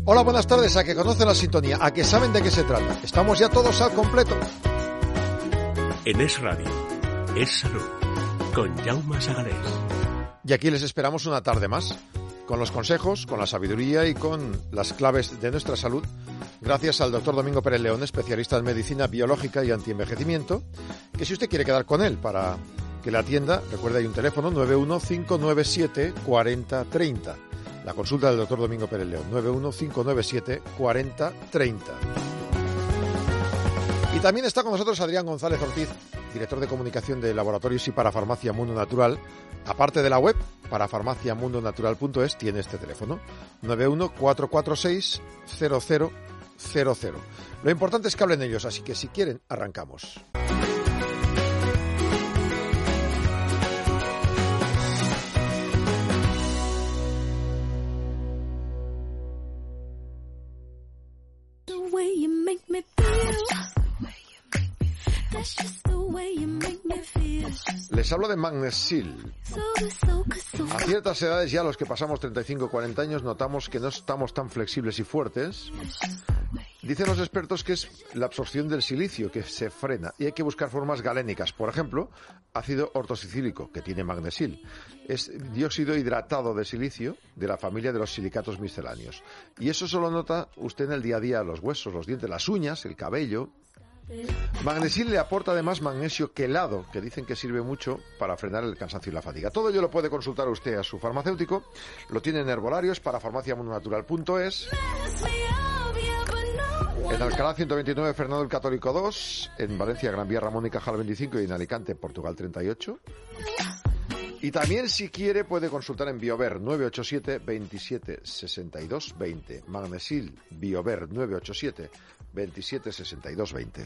Hola, buenas tardes, a que conocen la sintonía, a que saben de qué se trata. Estamos ya todos al completo. En Es Radio, Es Salud, con Jaume Sagalés. Y aquí les esperamos una tarde más, con los consejos, con la sabiduría y con las claves de nuestra salud, gracias al doctor Domingo Pérez León, especialista en medicina biológica y antienvejecimiento, que si usted quiere quedar con él para que le atienda, recuerde, hay un teléfono 915974030. La consulta del doctor Domingo Pérez León, 915974030. Y también está con nosotros Adrián González Ortiz, director de comunicación de Laboratorios y Parafarmacia Mundo Natural. Aparte de la web, parafarmaciamundonatural.es, tiene este teléfono, 914460000. Lo importante es que hablen ellos, así que si quieren, arrancamos. Les hablo de Magnesil. A ciertas edades ya, los que pasamos 35 o 40 años, notamos que no estamos tan flexibles y fuertes. Dicen los expertos que es la absorción del silicio que se frena y hay que buscar formas galénicas. Por ejemplo, ácido ortosicílico, que tiene Magnesil. Es dióxido hidratado de silicio de la familia de los silicatos misceláneos. Y eso solo nota usted en el día a día, los huesos, los dientes, las uñas, el cabello. Magnesil le aporta además magnesio quelado, que dicen que sirve mucho para frenar el cansancio y la fatiga. Todo ello lo puede consultar usted a su farmacéutico. Lo tiene en herbolarios, parafarmaciamundonatural.es. En Alcalá 129, Fernando el Católico 2. En Valencia, Gran Vía Ramón y Cajal 25. Y en Alicante, Portugal 38. Y también, si quiere, puede consultar en Biover 987 27 62 20. Magnesil Biover 987 27 62 20.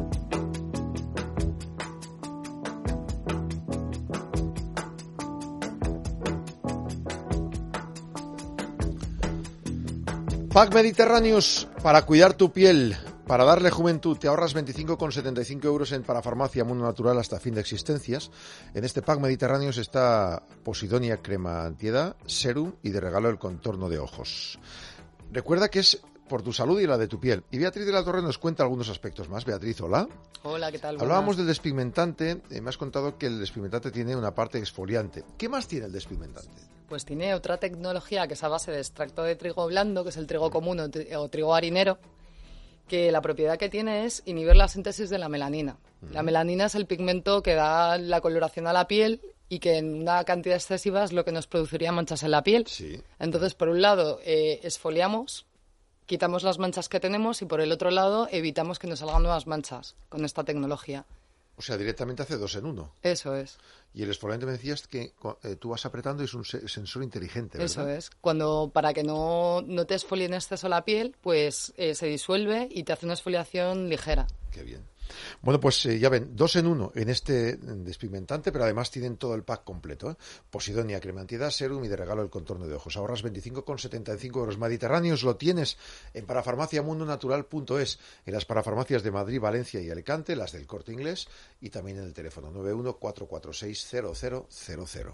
Pack Mediterraneous para cuidar tu piel, para darle juventud. Te ahorras 25,75 euros en Parafarmacia Mundo Natural hasta fin de existencias. En este Pack Mediterraneous está Posidonia crema antiedad, serum y de regalo el contorno de ojos. Recuerda que es por tu salud y la de tu piel. Y Beatriz de la Torre nos cuenta algunos aspectos más. Beatriz, hola. Hola, ¿qué tal? Hablábamos del despigmentante. Me has contado que el despigmentante tiene una parte exfoliante. ¿Qué más tiene el despigmentante? Pues tiene otra tecnología que es a base de extracto de trigo blando, que es el trigo común o trigo harinero, que la propiedad que tiene es inhibir la síntesis de la melanina. La melanina es el pigmento que da la coloración a la piel y que en una cantidad excesiva es lo que nos produciría manchas en la piel. Sí. Entonces, por un lado, exfoliamos, quitamos las manchas que tenemos y por el otro lado evitamos que nos salgan nuevas manchas con esta tecnología. O sea, directamente hace dos en uno. Eso es. Y el exfoliante me decías que tú vas apretando y es un sensor inteligente, ¿verdad? Eso es. Para que no te exfolie en exceso la piel, pues se disuelve y te hace una exfoliación ligera. Qué bien. Bueno, pues ya ven, dos en uno en este despigmentante, pero además tienen todo el pack completo, ¿eh? Posidonia, crema antiedad, serum y de regalo el contorno de ojos. Ahorras 25,75 euros. Mediterráneos lo tienes en parafarmaciamundonatural.es, en las parafarmacias de Madrid, Valencia y Alicante, las del Corte Inglés, y también en el teléfono 914460000.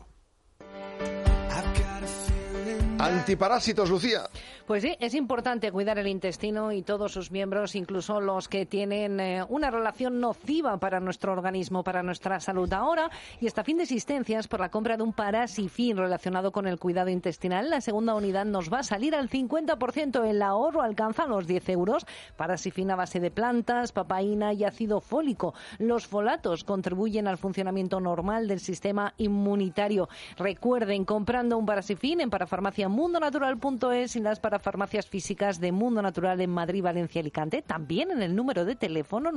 Antiparásitos, Lucía. Pues sí, es importante cuidar el intestino y todos sus miembros, incluso los que tienen una relación nociva para nuestro organismo, para nuestra salud. Ahora, y hasta fin de existencias, por la compra de un Parasifin relacionado con el cuidado intestinal, la segunda unidad nos va a salir al 50%. El ahorro alcanza los 10 euros. Parasifin a base de plantas, papaína y ácido fólico. Los folatos contribuyen al funcionamiento normal del sistema inmunitario. Recuerden, comprando un Parasifin en parafarmaciamundonatural.es y las parafarmacias físicas de Mundo Natural en Madrid, Valencia y Alicante. También en el número de teléfono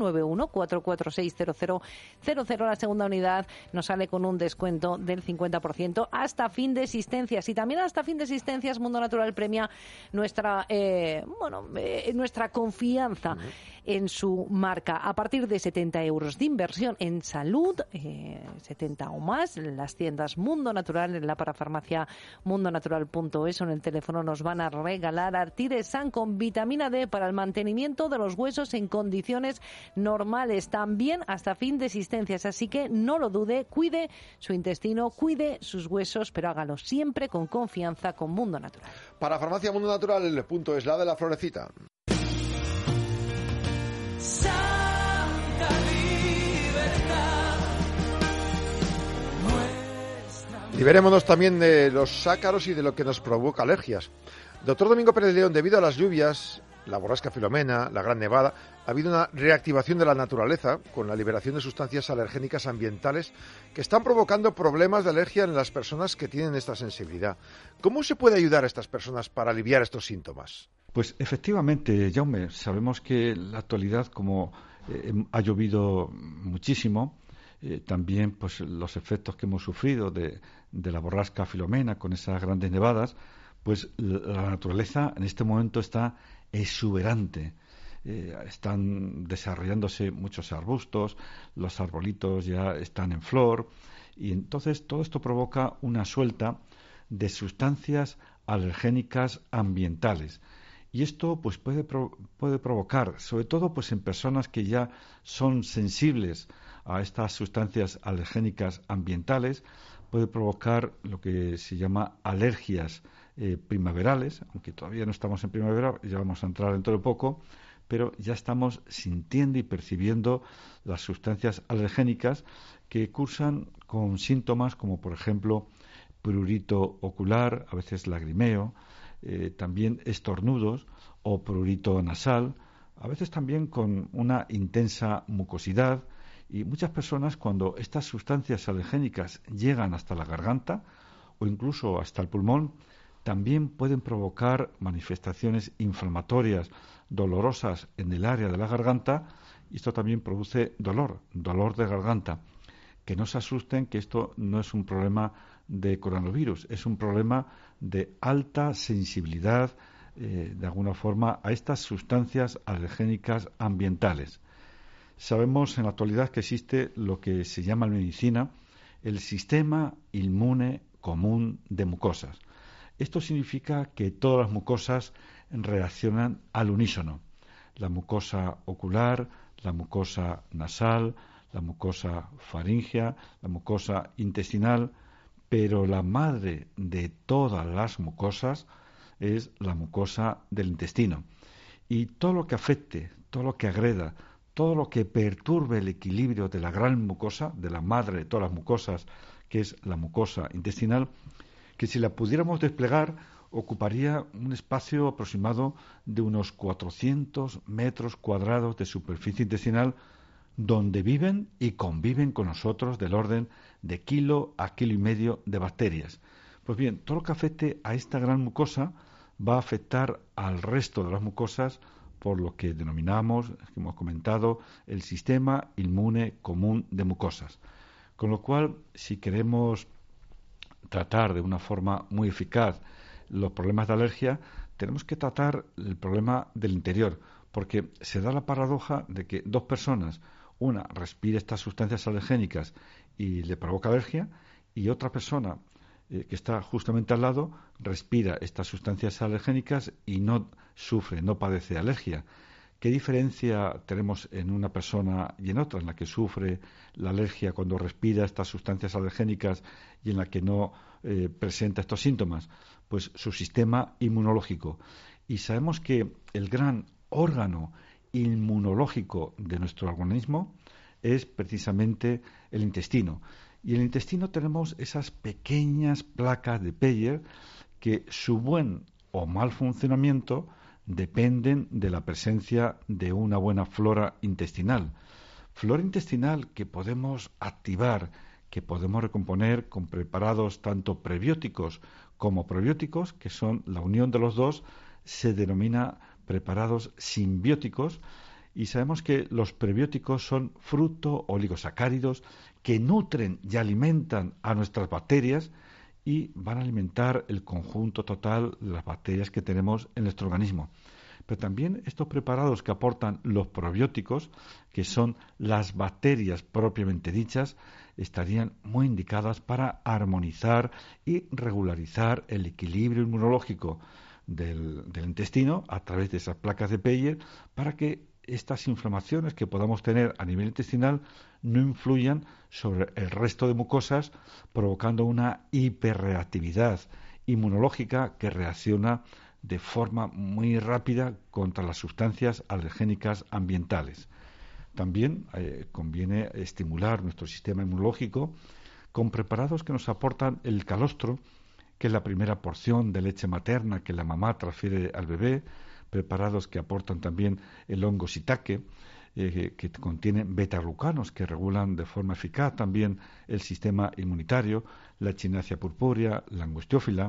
914460000. La segunda unidad nos sale con un descuento del 50% hasta fin de existencias. Y también hasta fin de existencias Mundo Natural premia nuestra confianza en su marca. A partir de 70 euros de inversión en salud, 70 o más, en las tiendas Mundo Natural, en la parafarmacia mundonatural.es solo eso, en el teléfono nos van a regalar Artiresan con vitamina D para el mantenimiento de los huesos en condiciones normales, también hasta fin de existencias. Así que no lo dude, cuide su intestino, cuide sus huesos, pero hágalo siempre con confianza con Mundo Natural. Para Farmacia Mundo Natural, el punto es la de la florecita. Liberémonos también de los ácaros y de lo que nos provoca alergias. Doctor Domingo Pérez León, debido a las lluvias, la borrasca Filomena, la gran nevada, ha habido una reactivación de la naturaleza con la liberación de sustancias alergénicas ambientales que están provocando problemas de alergia en las personas que tienen esta sensibilidad. ¿Cómo se puede ayudar a estas personas para aliviar estos síntomas? Pues efectivamente, Jaume, sabemos que en la actualidad, como ha llovido muchísimo, también pues los efectos que hemos sufrido de la borrasca Filomena con esas grandes nevadas, pues la naturaleza en este momento está exuberante. Están desarrollándose muchos arbustos, los arbolitos ya están en flor y entonces todo esto provoca una suelta de sustancias alergénicas ambientales. Y esto pues puede provocar, sobre todo pues en personas que ya son sensibles a estas sustancias alergénicas ambientales, puede provocar lo que se llama alergias primaverales, aunque todavía no estamos en primavera, ya vamos a entrar dentro de poco, pero ya estamos sintiendo y percibiendo las sustancias alergénicas que cursan con síntomas como por ejemplo prurito ocular, a veces lagrimeo, también estornudos o prurito nasal, a veces también con una intensa mucosidad, y muchas personas cuando estas sustancias alergénicas llegan hasta la garganta o incluso hasta el pulmón, también pueden provocar manifestaciones inflamatorias dolorosas en el área de la garganta, y esto también produce dolor de garganta. Que no se asusten, que esto no es un problema de coronavirus, es un problema de alta sensibilidad, de alguna forma, a estas sustancias alergénicas ambientales. Sabemos en la actualidad que existe lo que se llama en medicina el sistema inmune común de mucosas. Esto significa que todas las mucosas reaccionan al unísono. La mucosa ocular, la mucosa nasal, la mucosa faríngea, la mucosa intestinal, pero la madre de todas las mucosas es la mucosa del intestino. Y todo lo que afecte, todo lo que agreda, todo lo que perturbe el equilibrio de la gran mucosa, de la madre de todas las mucosas, que es la mucosa intestinal, que si la pudiéramos desplegar ocuparía un espacio aproximado de unos 400 metros cuadrados de superficie intestinal, donde viven y conviven con nosotros del orden de kilo a kilo y medio de bacterias. Pues bien, todo lo que afecte a esta gran mucosa va a afectar al resto de las mucosas, por lo que denominamos, que hemos comentado, el sistema inmune común de mucosas. Con lo cual, si queremos tratar de una forma muy eficaz los problemas de alergia, tenemos que tratar el problema del interior, porque se da la paradoja de que dos personas, una respira estas sustancias alergénicas y le provoca alergia, y otra persona que está justamente al lado respira estas sustancias alergénicas y no sufre, no padece alergia. ¿Qué diferencia tenemos en una persona y en otra, en la que sufre la alergia cuando respira estas sustancias alergénicas y en la que no presenta estos síntomas? Pues su sistema inmunológico. Y sabemos que el gran órgano inmunológico de nuestro organismo es precisamente el intestino. Y en el intestino tenemos esas pequeñas placas de Peyer que su buen o mal funcionamiento dependen de la presencia de una buena flora intestinal. Flora intestinal que podemos activar, que podemos recomponer con preparados tanto prebióticos como probióticos, que son la unión de los dos, se denomina preparados simbióticos, y sabemos que los prebióticos son fruto oligosacáridos que nutren y alimentan a nuestras bacterias y van a alimentar el conjunto total de las bacterias que tenemos en nuestro organismo. Pero también estos preparados que aportan los probióticos, que son las bacterias propiamente dichas, estarían muy indicadas para armonizar y regularizar el equilibrio inmunológico del intestino a través de esas placas de Peyer, para que estas inflamaciones que podamos tener a nivel intestinal no influyan sobre el resto de mucosas, provocando una hiperreactividad inmunológica que reacciona de forma muy rápida contra las sustancias alergénicas ambientales. También conviene estimular nuestro sistema inmunológico con preparados que nos aportan el calostro, que es la primera porción de leche materna que la mamá transfiere al bebé, preparados que aportan también el hongo shiitake, que contienen beta-glucanos que regulan de forma eficaz también el sistema inmunitario, la echinacea purpúrea, la angustiófila.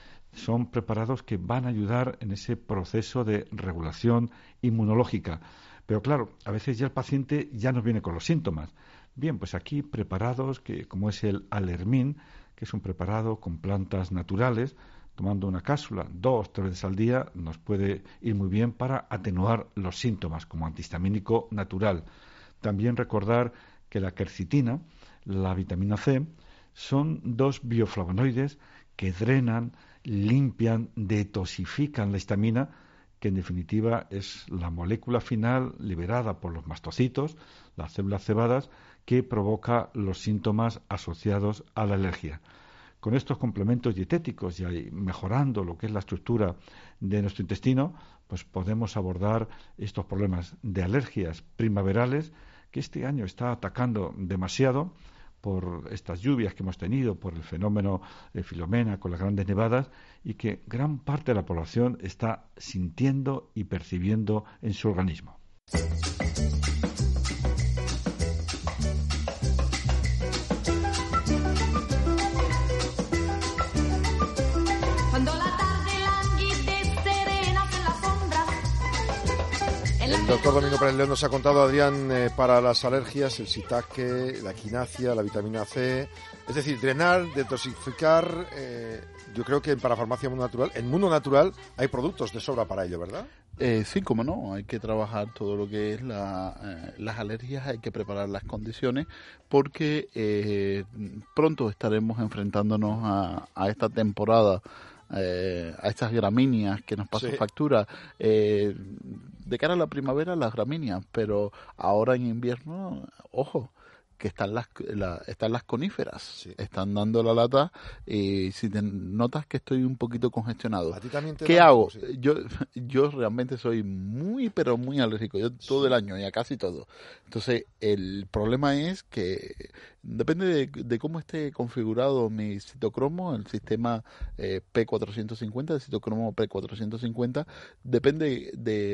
Son preparados que van a ayudar en ese proceso de regulación inmunológica. Pero claro, a veces ya el paciente ya nos viene con los síntomas. Bien, pues aquí preparados como es el alermín, que es un preparado con plantas naturales, tomando una cápsula 2-3 veces al día nos puede ir muy bien para atenuar los síntomas como antihistamínico natural. También recordar que la quercitina, la vitamina C, son 2 bioflavonoides que drenan, limpian, detoxifican la histamina, que en definitiva es la molécula final liberada por los mastocitos, las células cebadas, que provoca los síntomas asociados a la alergia. Con estos complementos dietéticos y mejorando lo que es la estructura de nuestro intestino, pues podemos abordar estos problemas de alergias primaverales que este año está atacando demasiado por estas lluvias que hemos tenido, por el fenómeno Filomena con las grandes nevadas, y que gran parte de la población está sintiendo y percibiendo en su organismo. El doctor Domingo Pérez León nos ha contado, Adrián, para las alergias, el shiitake, la quinasia, la vitamina C. Es decir, drenar, detoxificar. Yo creo que en Parafarmacia Mundo Natural, en Mundo Natural, hay productos de sobra para ello, ¿verdad? Sí, cómo no. Hay que trabajar todo lo que es las alergias, hay que preparar las condiciones, porque pronto estaremos enfrentándonos a esta temporada, a estas gramíneas que nos pasan factura. De cara a la primavera, las gramíneas, pero ahora en invierno, ojo, que están las coníferas, están dando la lata, y si te notas que estoy un poquito congestionado, ¿A ti también te ¿qué da? hago? Sí. Yo realmente soy muy, pero muy alérgico, yo todo el año y a casi todo. Entonces, el problema es que depende de cómo esté configurado mi citocromo, el sistema P450, el citocromo P450, depende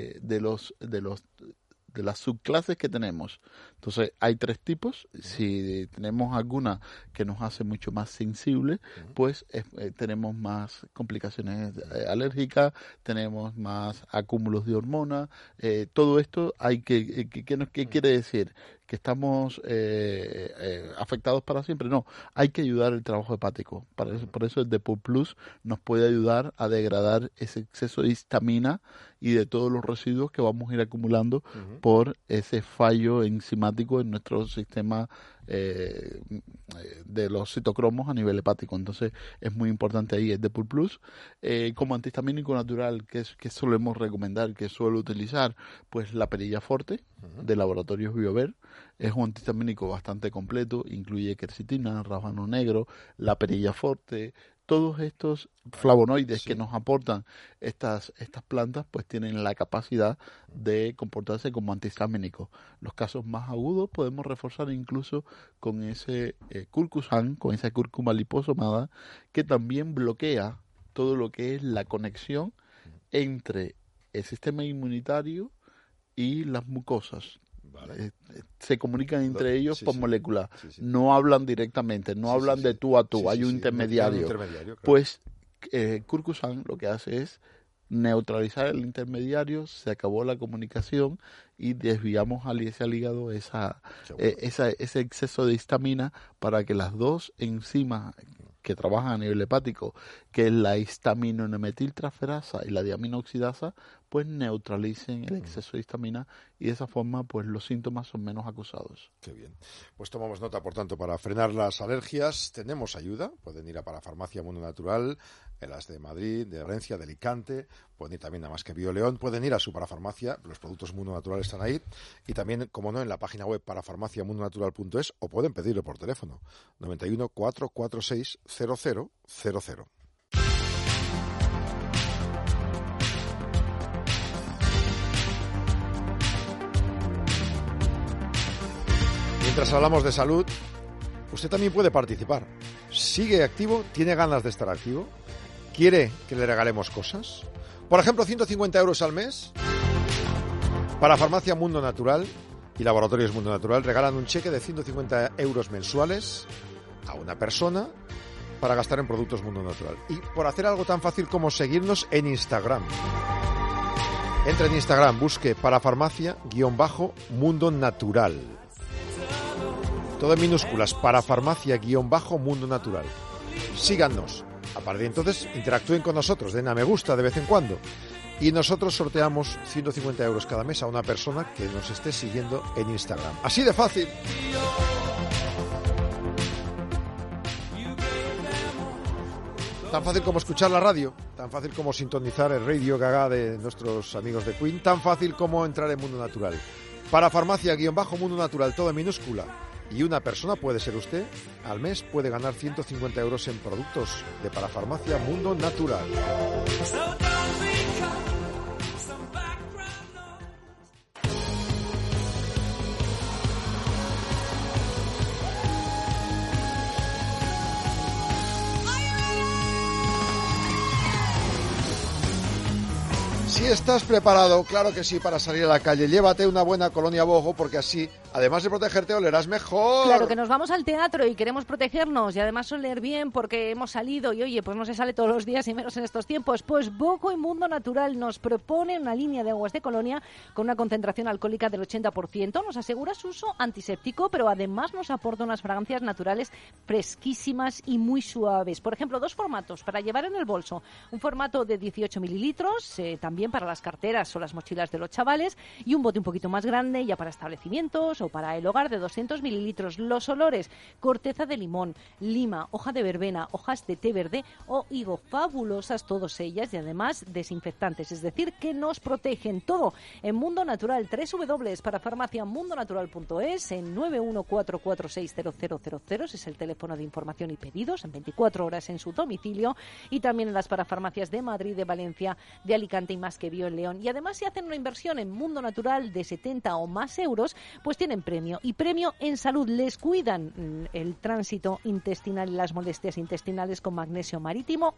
de las subclases que tenemos. Entonces, hay 3 tipos. Si tenemos alguna que nos hace mucho más sensible, pues tenemos más complicaciones alérgicas, tenemos más acúmulos de hormonas. Todo esto hay ¿qué quiere decir? ¿Que estamos afectados para siempre? No, hay que ayudar el trabajo hepático. Por eso el Depur Plus nos puede ayudar a degradar ese exceso de histamina y de todos los residuos que vamos a ir acumulando por ese fallo enzimático en nuestro sistema de los citocromos a nivel hepático. Entonces es muy importante ahí el Depur Plus. Como antihistamínico natural, que solemos recomendar, que suelo utilizar, pues la perilla forte de Laboratorios Biover. Es un antihistamínico bastante completo, incluye quercetina, rábano negro, la perilla forte. Todos estos flavonoides que nos aportan estas plantas, pues tienen la capacidad de comportarse como antihistamínicos. Los casos más agudos podemos reforzar incluso con ese curcusan, con esa cúrcuma liposomada, que también bloquea todo lo que es la conexión entre el sistema inmunitario y las mucosas. Vale. Se comunican entre ellos por moléculas, no hablan directamente, no hablan de tú a tú, hay un intermediario. Claro. Pues curcusan lo que hace es neutralizar el intermediario, se acabó la comunicación y desviamos hacia el hígado ese exceso de histamina, para que las 2 enzimas que trabajan a nivel hepático, que es la histaminometiltransferasa y la diaminoxidasa, pues neutralicen el exceso de histamina y de esa forma pues los síntomas son menos acusados. Qué bien. Pues tomamos nota, por tanto, para frenar las alergias tenemos ayuda. Pueden ir a Parafarmacia Mundo Natural, en las de Madrid, de Valencia, de Alicante, pueden ir también a Más que Bio León, pueden ir a su parafarmacia, los productos Mundo Natural están ahí, y también, como no, en la página web parafarmaciamundonatural.es, o pueden pedirlo por teléfono, 91 446 0000. Mientras hablamos de salud, usted también puede participar. ¿Sigue activo? ¿Tiene ganas de estar activo? ¿Quiere que le regalemos cosas? Por ejemplo, 150 euros al mes. Para Farmacia Mundo Natural y Laboratorios Mundo Natural regalan un cheque de 150 euros mensuales a una persona para gastar en productos Mundo Natural. Y por hacer algo tan fácil como seguirnos en Instagram. Entre en Instagram, busque Parafarmacia-Mundo Natural. Todo en minúsculas, Parafarmacia-Mundo Natural. Síganos. A partir de entonces, interactúen con nosotros, den a me gusta de vez en cuando. Y nosotros sorteamos 150 euros cada mes a una persona que nos esté siguiendo en Instagram. Así de fácil. Tan fácil como escuchar la radio, tan fácil como sintonizar el Radio Gaga de nuestros amigos de Queen, tan fácil como entrar en Mundo Natural. Parafarmacia-Mundo Natural, todo en minúscula. Y una persona, puede ser usted, al mes puede ganar 150 euros en productos de Parafarmacia Mundo Natural. Si estás preparado, claro que sí, para salir a la calle, llévate una buena colonia Bojo, porque así, además de protegerte, olerás mejor. Claro, que nos vamos al teatro y queremos protegernos y además oler bien porque hemos salido y oye, pues no se sale todos los días y menos en estos tiempos. Pues Bojo y Mundo Natural nos propone una línea de aguas de colonia con una concentración alcohólica del 80%, nos asegura su uso antiséptico, pero además nos aporta unas fragancias naturales fresquísimas y muy suaves. Por ejemplo, 2 formatos para llevar en el bolso. Un formato de 18 mililitros, también para las carteras o las mochilas de los chavales, y un bote un poquito más grande ya para establecimientos o para el hogar de 200 mililitros. Los olores: corteza de limón, lima, hoja de verbena, hojas de té verde o higo, fabulosas todas ellas y además desinfectantes, es decir, que nos protegen. Todo en Mundo Natural, www.parafarmaciamundonatural.es, en 914460000, ese es el teléfono de información y pedidos, en 24 horas en su domicilio, y también en las parafarmacias de Madrid, de Valencia, de Alicante y Más que Bio en León. Y además, si hacen una inversión en Mundo Natural de 70 o más euros, pues tienen premio, y premio en salud. Les cuidan el tránsito intestinal y las molestias intestinales con magnesio marino,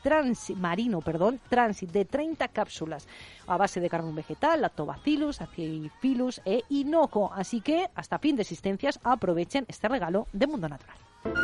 Transit de 30 cápsulas a base de carbón vegetal, lactobacillus, acidifilus e inoco. Así que hasta fin de existencias aprovechen este regalo de Mundo Natural.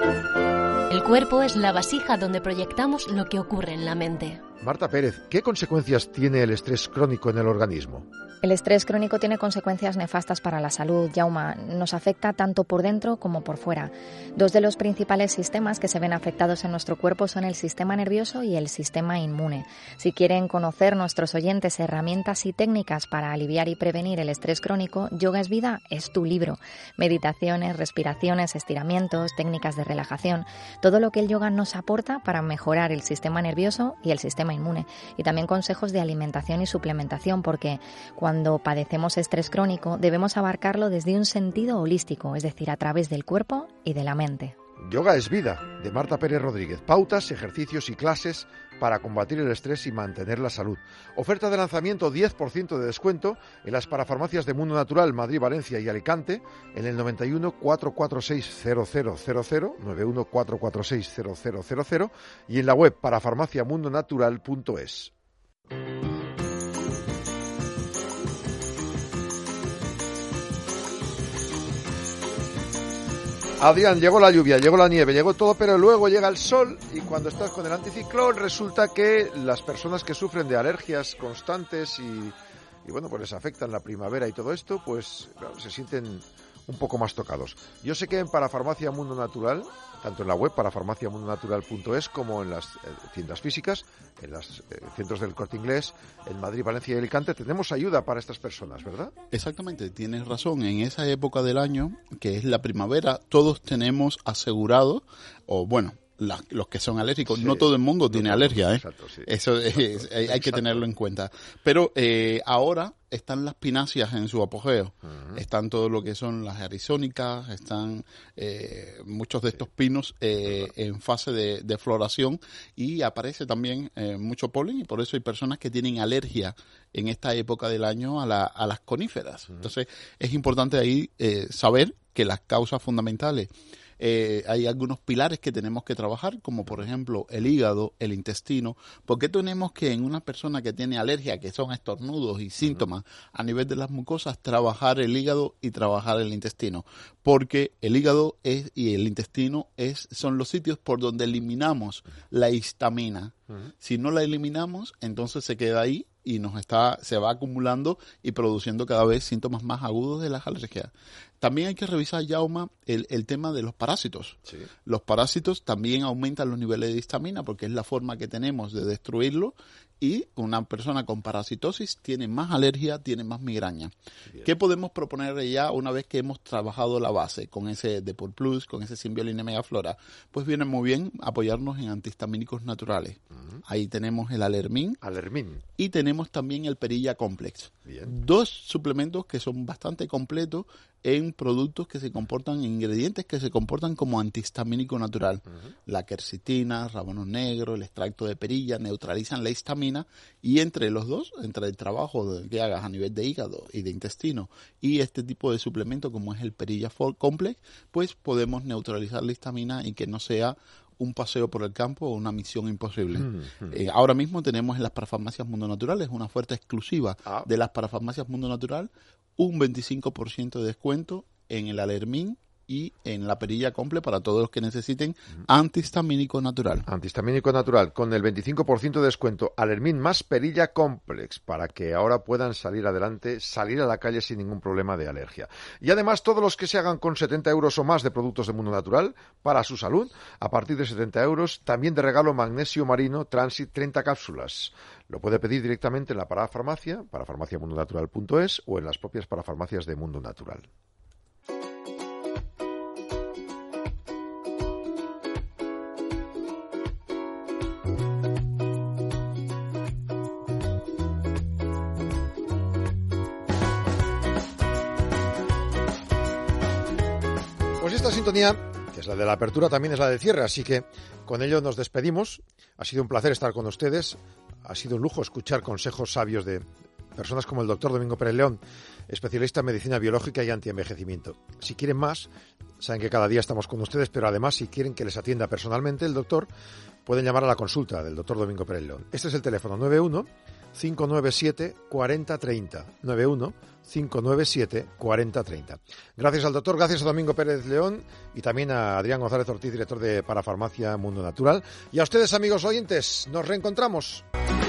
El cuerpo es la vasija donde proyectamos lo que ocurre en la mente. Marta Pérez, ¿qué consecuencias tiene el estrés crónico en el organismo? El estrés crónico tiene consecuencias nefastas para la salud, Jauma. Nos afecta tanto por dentro como por fuera. 2 de los principales sistemas que se ven afectados en nuestro cuerpo son el sistema nervioso y el sistema inmune. Si quieren conocer nuestros oyentes herramientas y técnicas para aliviar y prevenir el estrés crónico, Yoga es Vida es tu libro. Meditaciones, respiraciones, estiramientos, técnicas de relajación, todo lo que el yoga nos aporta para mejorar el sistema nervioso y el sistema inmune. Y también consejos de alimentación y suplementación, porque cuando padecemos estrés crónico debemos abarcarlo desde un sentido holístico, es decir, a través del cuerpo y de la mente. Yoga es Vida, de Marta Pérez Rodríguez. Pautas, ejercicios y clases para combatir el estrés y mantener la salud. Oferta de lanzamiento, 10% de descuento en las parafarmacias de Mundo Natural, Madrid, Valencia y Alicante, en el 91 446 0000, 91 446 0000, y en la web parafarmaciamundonatural.es. Adrián, llegó la lluvia, llegó la nieve, llegó todo, pero luego llega el sol, y cuando estás con el anticiclón resulta que las personas que sufren de alergias constantes y bueno, pues les afectan la primavera y todo esto, pues claro, se sienten un poco más tocados. Yo sé que en Parafarmacia Mundo Natural, tanto en la web parafarmaciamundonatural.es como en las tiendas físicas, en los centros del Corte Inglés, en Madrid, Valencia y Alicante, tenemos ayuda para estas personas, ¿verdad? Exactamente, tienes razón. En esa época del año, que es la primavera, todos tenemos asegurado, o bueno, los que son alérgicos, sí, no todo el mundo tiene alergia, ¿eh? Exacto, sí. Eso hay que tenerlo en cuenta. Pero ahora están las pináceas en su apogeo, están todo lo que son las arizónicas, están muchos de estos pinos en fase de floración, y aparece también mucho polen, y por eso hay personas que tienen alergia en esta época del año a las coníferas. Entonces es importante ahí saber que las causas fundamentales, hay algunos pilares que tenemos que trabajar, como por ejemplo el hígado, el intestino. ¿Por qué tenemos que en una persona que tiene alergia, que son estornudos y síntomas a nivel de las mucosas, trabajar el hígado y trabajar el intestino? Porque el hígado y el intestino son los sitios por donde eliminamos la histamina. Si no la eliminamos, entonces se queda ahí y se va acumulando y produciendo cada vez síntomas más agudos de las alergias. También hay que revisar, Jauma, el tema de los parásitos. Sí. Los parásitos también aumentan los niveles de histamina porque es la forma que tenemos de destruirlo, y una persona con parasitosis tiene más alergia, tiene más migraña. Bien. ¿Qué podemos proponer ya una vez que hemos trabajado la base con ese Depur Plus, con ese Symbiolin Megaflora? Pues viene muy bien apoyarnos en antihistamínicos naturales. Ahí tenemos el Alermin. Y tenemos también el Perilla Complex. Bien. 2 suplementos que son bastante completos en productos que se comportan, en ingredientes que se comportan como antihistamínico natural. La quercetina, rábano negro, el extracto de perilla neutralizan la histamina, y entre los dos, entre el trabajo que hagas a nivel de hígado y de intestino y este tipo de suplemento como es el Perilla Complex, pues podemos neutralizar la histamina y que no sea un paseo por el campo o una misión imposible. Ahora mismo tenemos en las parafarmacias Mundo Natural, es una oferta exclusiva de las parafarmacias Mundo Natural, un 25% de descuento en el Alermin y en la Perilla Comple para todos los que necesiten antihistamínico natural. Antihistamínico natural, con el 25% de descuento, Alermin más Perilla Complex, para que ahora puedan salir adelante, salir a la calle sin ningún problema de alergia. Y además, todos los que se hagan con 70 euros o más de productos de Mundo Natural, para su salud, a partir de 70 euros, también de regalo magnesio marino Transit 30 cápsulas. Lo puede pedir directamente en la parafarmacia, parafarmaciamundonatural.es, o en las propias parafarmacias de Mundo Natural. Pues esta sintonía, que es la de la apertura, también es la del cierre, así que con ello nos despedimos. Ha sido un placer estar con ustedes, ha sido un lujo escuchar consejos sabios de personas como el doctor Domingo Pérez León, especialista en medicina biológica y antienvejecimiento. Si quieren más, saben que cada día estamos con ustedes, pero además si quieren que les atienda personalmente el doctor, pueden llamar a la consulta del doctor Domingo Pérez León. Este es el teléfono 91-597-4030, 91-597-4030. Gracias al doctor, gracias a Domingo Pérez León y también a Adrián González Ortiz, director de Parafarmacia Mundo Natural. Y a ustedes, amigos oyentes, nos reencontramos.